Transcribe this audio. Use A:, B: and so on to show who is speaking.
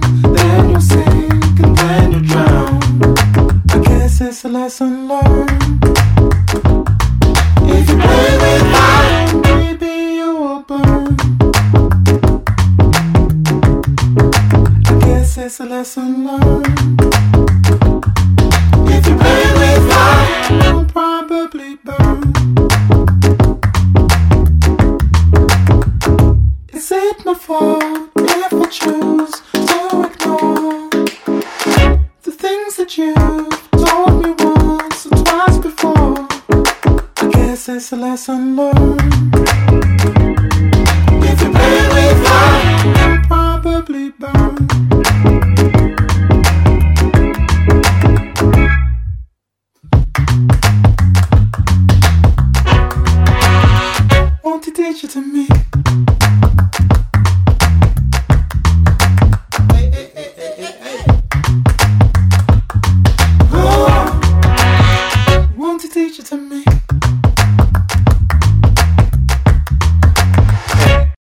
A: then you'll sink and then you'll drown. I guess it's a lesson learned. If you play with fire, maybe you will burn. I guess it's a lesson learned. If you play with fire, you'll probably burn. Is it my fault if I choose to ignore the things that you've told me once or twice before? I guess it's a lesson learned.